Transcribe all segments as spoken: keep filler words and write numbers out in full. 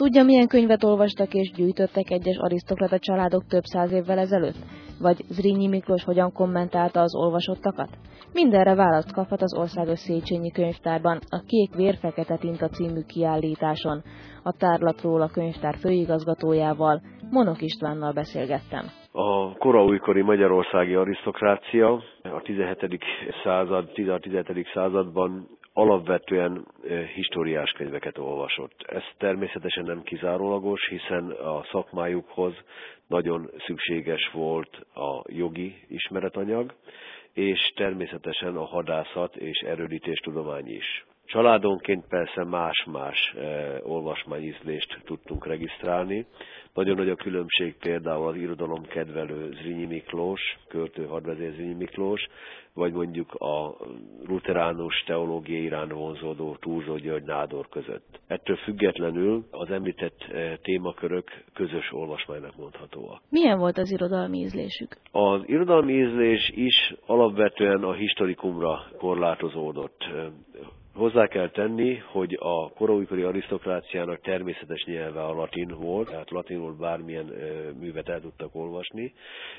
Tudja, milyen könyvet olvastak és gyűjtöttek egyes arisztokrata családok több száz évvel ezelőtt? Vagy Zrínyi Miklós hogyan kommentálta az olvasottakat? Mindenre választ kaphat az Országos Széchenyi Könyvtárban, a Kék Vér Fekete Tinta című kiállításon. A tárlatról a könyvtár főigazgatójával, Monok Istvánnal beszélgettem. A koraújkori magyarországi arisztokrácia a tizenhetedik század, tizenhetedik században alapvetően historiás könyveket olvasott. Ez természetesen nem kizárólagos, hiszen a szakmájukhoz nagyon szükséges volt a jogi ismeretanyag, és természetesen a hadászat és erődítéstudomány is. Családonként persze más-más e, olvasmányízlést tudtunk regisztrálni. Nagyon nagy a különbség például az irodalomkedvelő Zrínyi Miklós, költő hadvezér Zrínyi Miklós, vagy mondjuk a luteránus teológiai iránt vonzódó Thurzó György Nádor között. Ettől függetlenül az említett e, témakörök közös olvasmánynak mondhatóak. Milyen volt az irodalmi ízlésük? Az irodalmi ízlés is alapvetően a historikumra korlátozódott. Hozzá kell tenni, hogy a koraújkori arisztokráciának természetes nyelve a latin volt, tehát latinul bármilyen ö, művet el tudtak olvasni,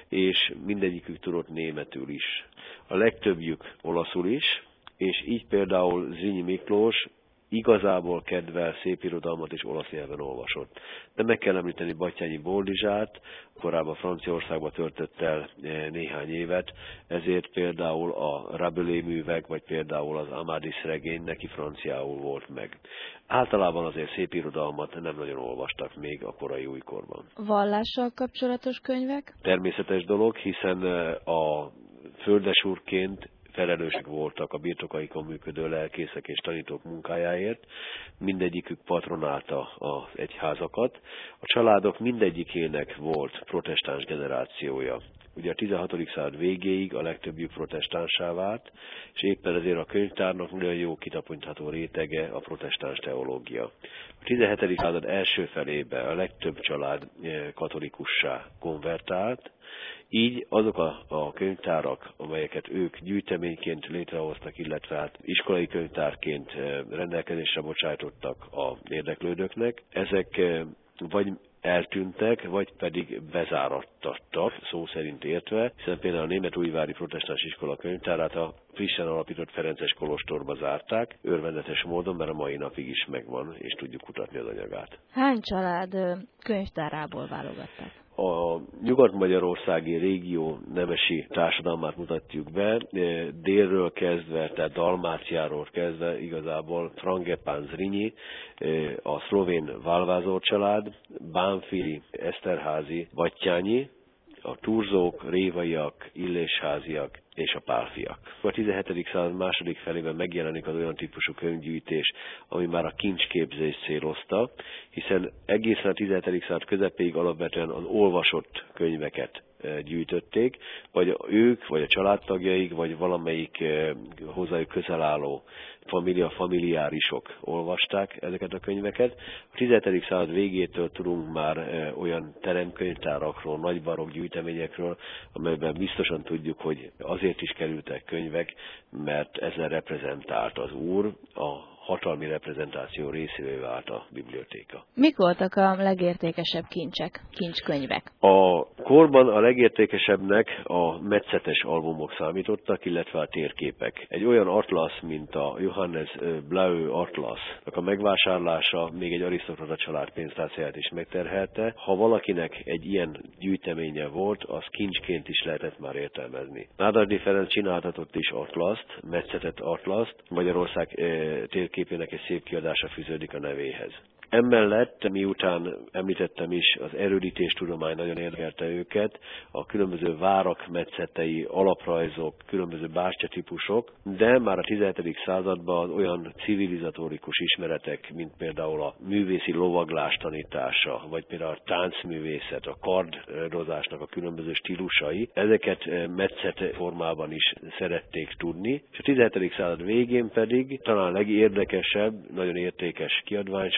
és mindegyikük tudott németül is. A legtöbbjük olaszul is, és így például Zrínyi Miklós igazából kedvel szépirodalmat és olasz nyelven olvasott. De meg kell említeni Batthyány Boldizsát, korábban Franciaországban töltött el néhány évet, ezért például a Rabelais művek, vagy például az Amadis regény neki franciául volt meg. Általában azért szépirodalmat nem nagyon olvastak még a korai újkorban. Vallással kapcsolatos könyvek? Természetes dolog, hiszen a földesúrként felelősek voltak a birtokaikon működő lelkészek és tanítók munkájáért, mindegyikük patronálta az egyházakat. A családok mindegyikének volt protestáns generációja. Ugye a tizenhatodik század végéig a legtöbbjük protestánsá vált, és éppen ezért a könyvtárnak nagyon jó kitapintható rétege a protestáns teológia. A tizenhetedik század első felébe a legtöbb család katolikussá konvertált, így azok a, a könyvtárak, amelyeket ők gyűjteményként létrehoztak, illetve hát iskolai könyvtárként rendelkezésre bocsájtottak az érdeklődőknek, ezek vagy eltűntek, vagy pedig bezárattattak, szó szerint értve, hiszen például a Németújvári Protestáns Iskola könyvtárát a frissen alapított ferences kolostorba zárták, örvendetes módon, mert a mai napig is megvan, és tudjuk kutatni az anyagát. Hány család könyvtárából válogatták? A nyugat-magyarországi régió nemesi társadalmát mutatjuk be, délről kezdve, tehát Dalmáciáról kezdve igazából Frangepán Zrínyi, a szlovén Válvázor család, Bánfili, Eszterházi, Batthyányi, a Thurzók, Révaiak, Illésháziak és a Pálfiak. A tizenhetedik század második felében megjelenik az olyan típusú könyvgyűjtés, ami már a kincsképzést célozta, hiszen egészen a tizenhetedik század közepéig alapvetően az olvasott könyveket gyűjtötték, vagy ők, vagy a családtagjaik, vagy valamelyik hozzájuk közel álló família, familiárisok olvasták ezeket a könyveket. A tizenhetedik század végétől tudunk már olyan teremkönyvtárakról, nagybarokk gyűjteményekről, amelyben biztosan tudjuk, hogy azért is kerültek könyvek, mert ezzel reprezentált az úr, a hatalmi reprezentáció részévé vált a bibliotéka. Mik voltak a legértékesebb kincsek, kincskönyvek? A korban a legértékesebbnek a metszetes albumok számítottak, illetve a térképek. Egy olyan atlasz, mint a Johannes Blaeu atlasznak a megvásárlása még egy arisztokrata család pénztárcáját is megterhelte. Ha valakinek egy ilyen gyűjteménye volt, az kincsként is lehetett már értelmezni. Nádardi Ferenc csináltatott is atlaszt, metszetett atlaszt, Magyarország térképek képének egy szép kiadása fűződik a nevéhez. Emellett, miután említettem is, az erődítéstudomány nagyon érdekelte őket, a különböző várak metszetei, alaprajzok, különböző bástyatípusok, de már a tizenhetedik században olyan civilizatórikus ismeretek, mint például a művészi lovaglás tanítása, vagy például a táncművészet, a kardozásnak a különböző stílusai, ezeket metszet formában is szerették tudni, és a tizenhetedik század végén pedig talán legérdekesebb, nagyon értékes kiadványsor az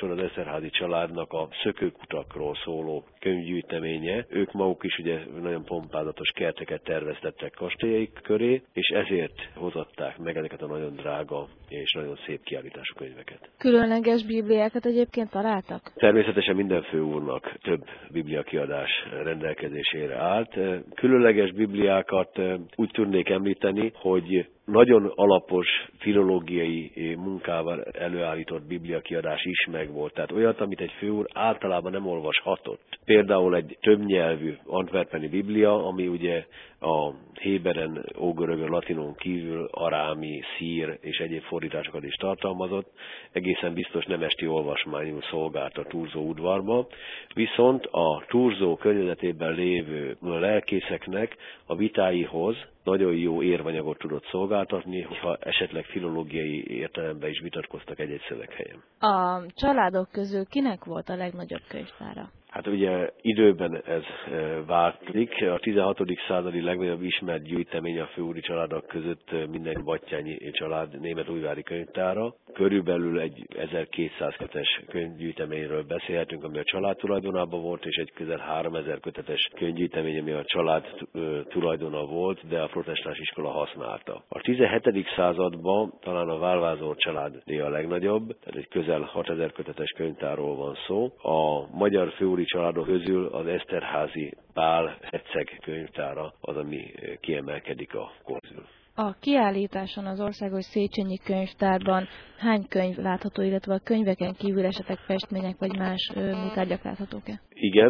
Eszterházy családnak a szökőkutakról szóló könyvgyűjteménye. Ők maguk is ugye nagyon pompázatos kerteket terveztettek kastélyaik köré, és ezért hozatták meg ezeket a nagyon drága és nagyon szép kiállítású könyveket. Különleges bibliákat egyébként találtak? Természetesen minden főúrnak több bibliakiadás rendelkezésére állt. Különleges bibliákat úgy tudnék említeni, hogy nagyon alapos filológiai munkával előállított bibliakiadás is megvolt. Tehát olyat, amit egy főúr általában nem olvashatott. Például egy többnyelvű antwerpeni biblia, ami ugye a héberen, ógörögön, latinon kívül arámi, szír és egyéb fordításokat is tartalmazott, egészen biztos nem esti olvasmányul szolgált a Thurzó udvarba, viszont a Thurzó környezetében lévő lelkészeknek a vitáihoz nagyon jó érvanyagot tudott szolgáltatni, ha esetleg filológiai értelemben is vitatkoztak egy-egy szöveghelyen. A családok közül kinek volt a legnagyobb könyvtára? Hát ugye időben ez változik. A tizenhatodik századi legnagyobb ismert gyűjtemény a főúri családok között minden battyányi család németújvári könyvtára. Körülbelül egy ezerkétszáz kötetes könyvgyűjteményről beszélhetünk, ami a család tulajdonában volt, és egy közel háromezer kötetes könyvgyűjtemény, ami a család tulajdona volt, de a protestáns iskola használta. A tizenhetedik században talán a Válvázor családé a legnagyobb, tehát egy közel hatezer kötetes könyvtárról van szó. A magyar főúri családok közül az Eszterházy Pál herceg könyvtára az, ami kiemelkedik a közül. A kiállításon az Országos Széchenyi Könyvtárban hány könyv látható, illetve a könyveken kívül esetleg festmények vagy más műtárgyak láthatók-e? Igen,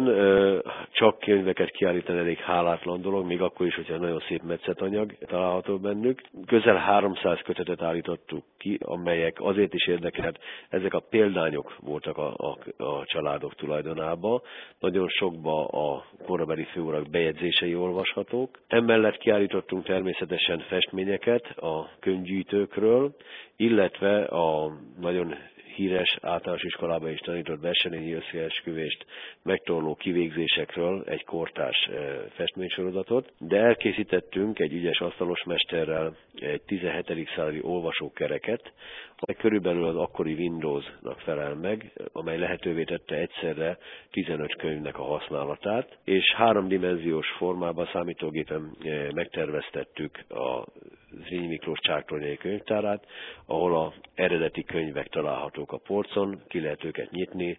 csak könyveket kiállítani elég hálátlan dolog, még akkor is, hogyha nagyon szép metszetanyag található bennük. Közel háromszáz kötetet állítottuk ki, amelyek azért is érdekelt, ezek a példányok voltak a, a, a családok tulajdonában. Nagyon sokba a korabeli főurak bejegyzései olvashatók. Emellett kiállítottunk természetesen festményeket a könyvgyűjtőkről, illetve a nagyon híres általános iskolában is tanított Wesselényi összeesküvést megtorló kivégzésekről egy kortárs festménysorozatot, de elkészítettünk egy ügyes asztalosmesterrel egy tizenhetedik századi olvasókereket, amely körülbelül az akkori Windowsnak felel meg, amely lehetővé tette egyszerre tizenöt könyvnek a használatát, és háromdimenziós formában számítógépen megterveztettük a Zrínyi Miklós csáktornyai könyvtárát, ahol az eredeti könyvek találhatók a polcon, ki lehet őket nyitni,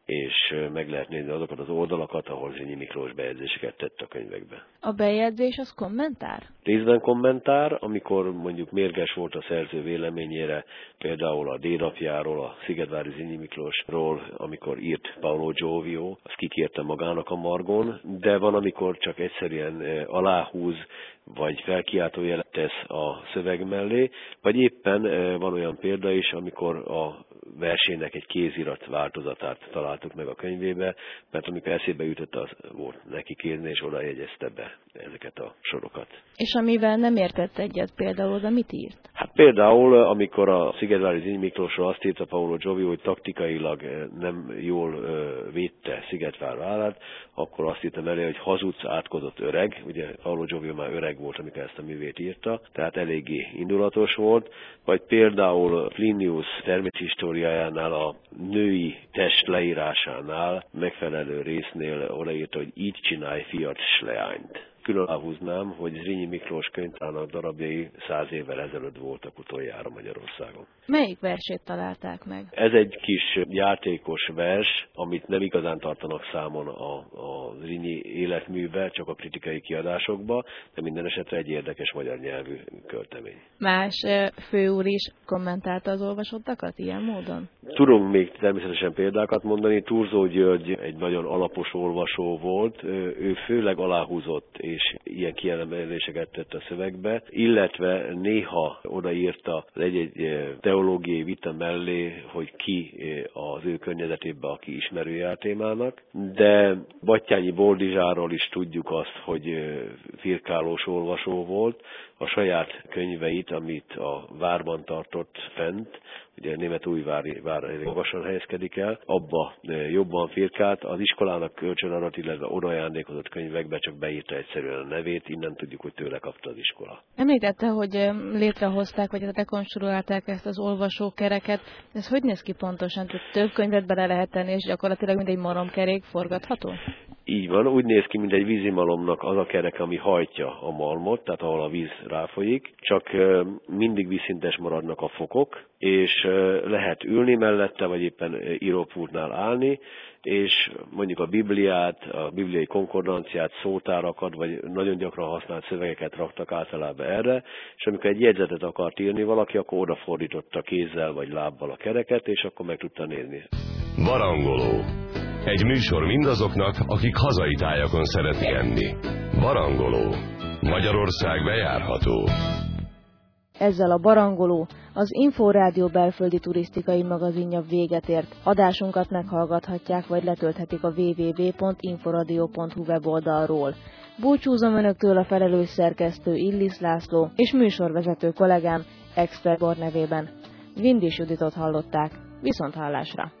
és meg lehet nézni azokat az oldalakat, ahol Zrínyi Miklós bejegyzéseket tett a könyvekbe. A bejegyzés az kommentár? Részben kommentár, amikor mondjuk mérges volt a szerző véleményére, például a dédapjáról, a szigetvári Zrínyi Miklósról, amikor írt Paolo Giovio, azt kikérte magának a margon, de van, amikor csak egyszerűen aláhúz, vagy felkiáltójelet tesz a szöveg mellé, vagy éppen van olyan példa is, amikor a versének egy kézirat változatát találtuk meg a könyvébe, mert amikor eszébe jutott, az volt neki kézni, és oda jegyezte be ezeket a sorokat. És amivel nem értett egyet például, oda mit írt? Hát például, amikor a szigetvári Zrínyi Miklósról azt írta Paolo Giovio, hogy taktikailag nem jól védte Szigetvár vállát, akkor azt írtam elé, hogy hazudsz, átkozott öreg. Ugye Paolo Giovio már öreg volt, amikor ezt a művét írta, tehát eléggé indulatos volt. Vagy például Plinius terméshistóriájánál a női test leírásánál megfelelő résznél odaírta, hogy így csinálj fiat s leányt. Külön elhúznám, hogy Zrínyi Miklós könyvtárának darabjai száz évvel ezelőtt voltak utoljára Magyarországon. Melyik versét találták meg? Ez egy kis játékos vers, amit nem igazán tartanak számon a, a Zrínyi életműbe, csak a kritikai kiadásokba, de minden esetre egy érdekes magyar nyelvű költemény. Más főúr is kommentálta az olvasottakat ilyen módon? Tudunk még természetesen példákat mondani. Thurzó György egy nagyon alapos olvasó volt, ő főleg aláhúzott és ilyen kiemeléseket tett a szövegbe, illetve néha odaírta egy-egy teológiai vita mellé, hogy ki az ő környezetében, aki ismerője a témának, de Battyányi Boldizsáról is tudjuk azt, hogy firkálós olvasó volt, a saját könyveit, amit a várban tartott fent, ugye Németújvári vár magasan helyezkedik el, abba jobban firkált, az iskolának kölcsönadat, illetve odaajándékozott könyvekbe csak beírta egyszerűen a nevét, innen tudjuk, hogy tőle kapta az iskola. Említette, hogy létrehozták, vagy rekonstruálták ezt az olvasókereket. Ez hogy néz ki pontosan? Tehát több könyvet bele lehet tenni, és gyakorlatilag mint egy malomkerék forgatható? Így van, úgy néz ki, mint egy vízimalomnak az a kerek, ami hajtja a malmot, tehát ahol a víz ráfolyik, csak mindig vízszintes maradnak a fokok, és lehet ülni mellette, vagy éppen írópultnál állni, és mondjuk a Bibliát, a bibliai konkordanciát, szótárakat, vagy nagyon gyakran használt szövegeket raktak általában erre, és amikor egy jegyzetet akart írni valaki, akkor odafordította kézzel vagy lábbal a kereket, és akkor meg tudta nézni. Barangoló. Egy műsor mindazoknak, akik hazai tájakon szeretnek enni. Barangoló. Magyarország bejárható. Ezzel a Barangoló, az Inforádió belföldi turisztikai magazinja véget ért. Adásunkat meghallgathatják, vagy letölthetik a double-u double-u double-u pont inforadio pont hu weboldalról. Búcsúzom önöktől a felelős szerkesztő Illis László és műsorvezető kollégám Expert Bor nevében. Vindis Juditot hallották. Viszonthallásra!